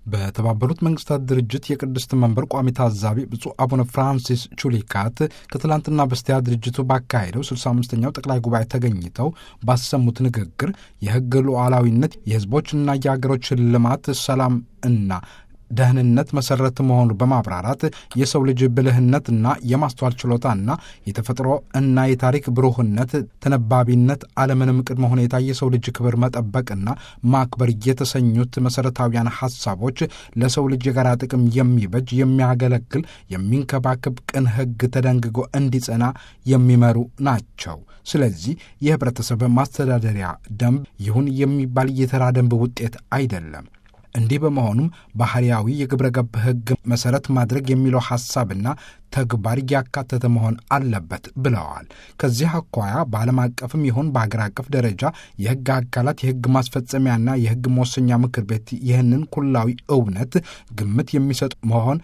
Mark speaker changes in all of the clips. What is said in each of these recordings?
Speaker 1: በተባበሩት መንግስታት ድርጅት የቅድስት መንበር ቋሚ ታዛቢ ብፁዕ አቡነ ፍራንሲስ ቹሊካት ከትላንትና በስቲያ ድርጅቱ ባካሄደው 65ኛው ጠቅላይ ጉባኤ ተገኝተው ባሰሙት ንግግር የሕግ ሉዓላዊነት የሕዝቦችና የአገሮች ልማት፣ ሰላም እና ደህንነት መሰረት መሆኑ በማብራራት የሰው ልጅ ብልህነትና የማስተዋል ችሎታና የተፈጥሮ እና የታሪክ ብሩህነት ተነባቢነት አለምንም ቅድመ ሁኔታ የሰው ልጅ ክብር መጠበቅና ማክበር የተሰኙት መሰረታዊያን ሐሳቦች ለሰው ልጅ የጋራ ጥቅም የሚበጅ የሚያገለግል የሚንከባከብ ቅን ሕግ ተደንግጎ እንዲጸና የሚመሩ ናቸው። ስለዚህ የህብረተሰብ ማስተዳደሪያ ደንብ ይሁን የሚባል የተራ ደንብ ውጤት አይደለም። እንዲህ በመሆኑም ባህሪያዊ የግብረ ገብ ሕግ መሰረት ማድረግ የሚለው ሐሳብና ተግባር ያካተተ መሆን አለበት ብለዋል። ከዚህ አኳያ በዓለም አቀፍም ይሁን በአገር አቀፍ ደረጃ የሕግ አካላት የሕግ ማስፈጸሚያና የሕግ መወሰኛ ምክር ቤት ይህንን ኩላዊ እውነት ግምት የሚሰጡ መሆን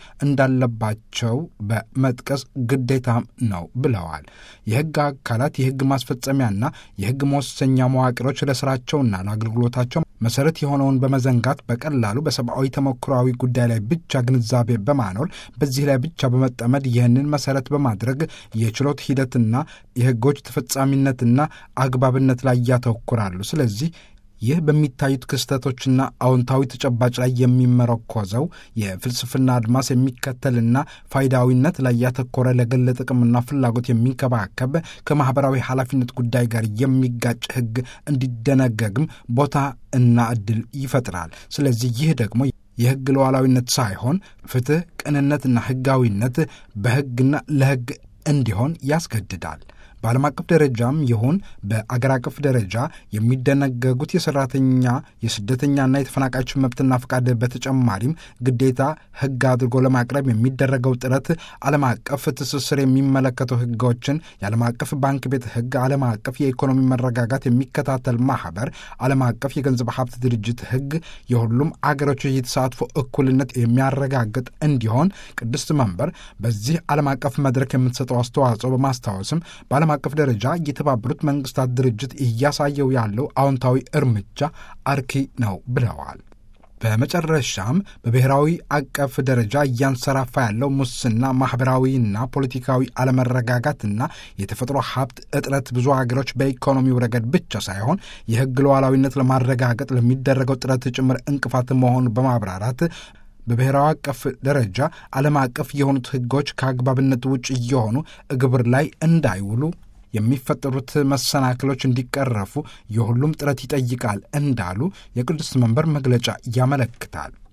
Speaker 1: እንዳለባቸው በመጥቀስ ግዴታም ነው ብለዋል። የሕግ አካላት የሕግ ማስፈጸሚያና የሕግ መወሰኛ መዋቅሮች ለስራቸውና ለአገልግሎታቸው መሰረት የሆነውን በመዘንጋት በቀላሉ በሰብአዊ ተሞክሯዊ ጉዳይ ላይ ብቻ ግንዛቤ በማኖር በዚህ ላይ ብቻ በመጠመድ ይህንን መሰረት በማድረግ የችሎት ሂደትና የሕጎች ተፈጻሚነትና አግባብነት ላይ ያተኩራሉ። ስለዚህ ይህ በሚታዩት ክስተቶችና አዎንታዊ ተጨባጭ ላይ የሚመረኮዘው የፍልስፍና አድማስ የሚከተልና ፋይዳዊነት ላይ ያተኮረ ለግል ጥቅምና ፍላጎት የሚንከባከብ ከማኅበራዊ ኃላፊነት ጉዳይ ጋር የሚጋጭ ሕግ እንዲደነገግም ቦታ እና ዕድል ይፈጥራል። ስለዚህ ይህ ደግሞ የሕግ ሉዓላዊነት ሳይሆን ፍትሕ፣ ቅንነትና ሕጋዊነት በሕግና ለሕግ እንዲሆን ያስገድዳል። በዓለም አቀፍ ደረጃም ይሁን በአገር አቀፍ ደረጃ የሚደነገጉት የሠራተኛ የስደተኛና የተፈናቃዮች መብትና ፈቃድ በተጨማሪም ግዴታ ሕግ አድርጎ ለማቅረብ የሚደረገው ጥረት ዓለም አቀፍ ትስስር የሚመለከተው ሕጎችን የዓለም አቀፍ ባንክ ቤት ሕግ፣ ዓለም አቀፍ የኢኮኖሚ መረጋጋት የሚከታተል ማኅበር፣ ዓለም አቀፍ የገንዘብ ሀብት ድርጅት ሕግ የሁሉም አገሮች የተሳትፎ እኩልነት የሚያረጋግጥ እንዲሆን ቅድስት መንበር በዚህ ዓለም አቀፍ መድረክ የምትሰጠው አስተዋጽኦ በማስታወስም በዓለም አቀፍ ደረጃ የተባበሩት መንግስታት ድርጅት እያሳየው ያለው አዎንታዊ እርምጃ አርኪ ነው ብለዋል። በመጨረሻም በብሔራዊ አቀፍ ደረጃ እያንሰራፋ ያለው ሙስና፣ ማኅበራዊና ፖለቲካዊ አለመረጋጋትና የተፈጥሮ ሀብት እጥረት ብዙ አገሮች በኢኮኖሚው ረገድ ብቻ ሳይሆን የሕግ ሉዓላዊነት ለማረጋገጥ ለሚደረገው ጥረት ጭምር እንቅፋት መሆኑን በማብራራት በብሔራዊ አቀፍ ደረጃ ዓለም አቀፍ የሆኑት ሕጎች ከአግባብነት ውጭ እየሆኑ ግብር ላይ እንዳይውሉ የሚፈጠሩት መሰናክሎች እንዲቀረፉ የሁሉም ጥረት ይጠይቃል እንዳሉ የቅድስት መንበር መግለጫ ያመለክታል።